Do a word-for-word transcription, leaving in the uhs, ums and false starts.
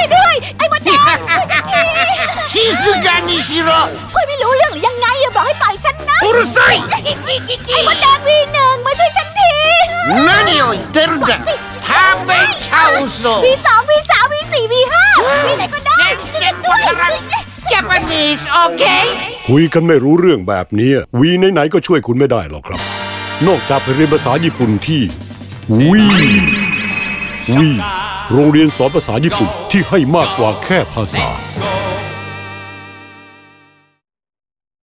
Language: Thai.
วยด้วยไอ้มดแดงช่วยฉันทีชิซึกานิชิโร่คุยไม่รู้เรื่องหรือยังไงอย่าบอกให้ปล่อยฉันนะうるさいไอ้มดแดงวีหนึ่งมาช่วยฉันที何を言ってるんだ食べちゃうぞวีสองวีสามวีสี่วีห้าวีไหนก็ได้全然わからんジャパニーズโอเคคุยกันไม่รู้เรื่องแบบนี้วีไหนๆก็ช่วยคุณไม่ได้หรอกครับนอกจากไปเรียนภาษาญี่ปุ่นที่วีวีโรงเรียนสอนภาษาญี่ปุ่นที่ให้มากกว่าแค่ภาษา